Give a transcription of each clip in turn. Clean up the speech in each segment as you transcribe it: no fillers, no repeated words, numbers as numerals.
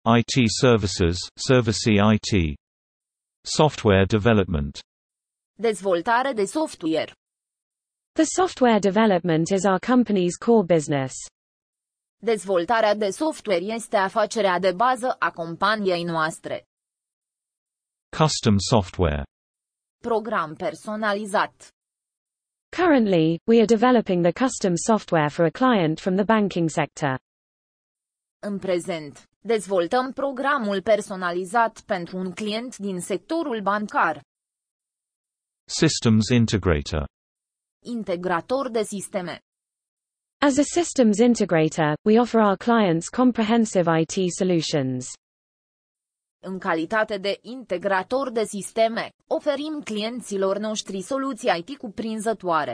IT services, service IT. Software development. Dezvoltare de software. The software development is our company's core business. Dezvoltarea de software este afacerea de bază a companiei noastre. Custom software. Program personalizat. Currently, we are developing the custom software for a client from the banking sector. În prezent, dezvoltăm programul personalizat pentru un client din sectorul bancar. Systems integrator. Integrator de sisteme. As a systems integrator, we offer our clients comprehensive IT solutions. În calitate de integrator de sisteme, oferim clienților noștri soluții IT cuprinzătoare.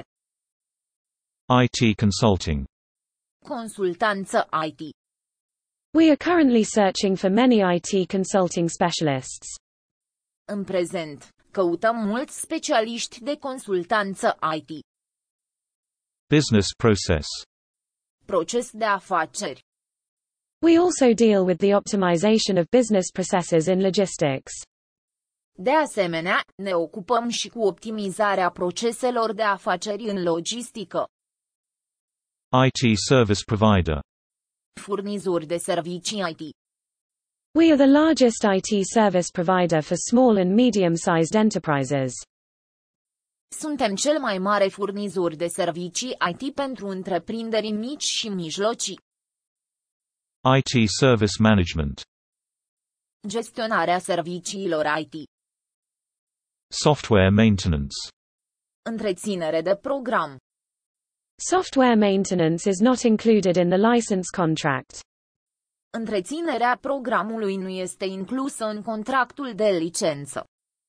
IT consulting. Consultanță IT. We are currently searching for many IT consulting specialists. În prezent, căutăm mulți specialiști de consultanță IT. Business process. Proces de afaceri. We also deal with the optimization of business processes in logistics. De asemenea, ne ocupăm și cu optimizarea proceselor de afaceri în logistică. IT service provider. Furnizori de servicii IT. We are the largest IT service provider for small and medium-sized enterprises. Suntem cel mai mare furnizor de servicii IT pentru întreprinderi mici și mijlocii. IT service management. Gestionarea serviciilor IT. Software maintenance. Întreținere de program. Software maintenance is not included in the license contract. Întreținerea programului nu este inclusă în contractul de licență.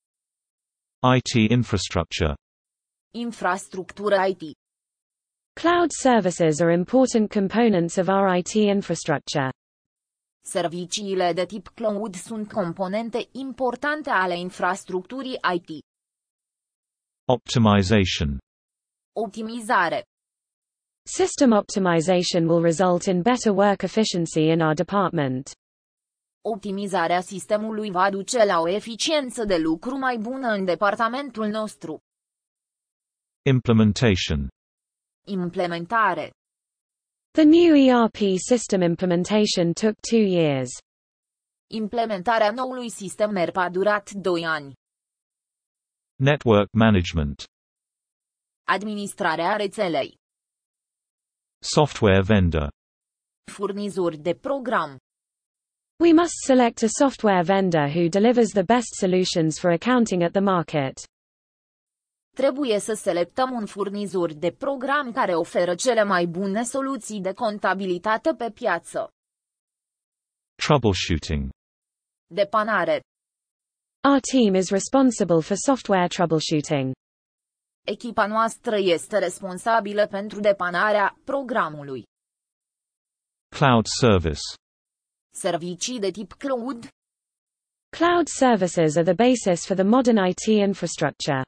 IT infrastructure. Infrastructură IT. Cloud services are important components of our IT infrastructure. Serviciile de tip cloud sunt componente importante ale infrastructurii IT. Optimization. Optimizare. System optimization will result in better work efficiency in our department. Optimizarea sistemului va duce la o eficiență de lucru mai bună în departamentul nostru. Implementation. Implementare. The new ERP system implementation took 2 years. Implementarea noului sistem ERP a durat 2 ani. Network management. Administrarea rețelei. Software vendor. Furnizori de program. We must select a software vendor who delivers the best solutions for accounting at the market. Trebuie să selectăm un furnizor de program care oferă cele mai bune soluții de contabilitate pe piață. Troubleshooting. Depanare. Our team is responsible for software troubleshooting. Echipa noastră este responsabilă pentru depanarea programului. Cloud service. Servicii de tip cloud. Cloud services are the basis for the modern IT infrastructure.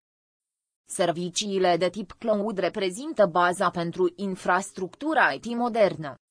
Serviciile de tip cloud reprezintă baza pentru infrastructura IT modernă.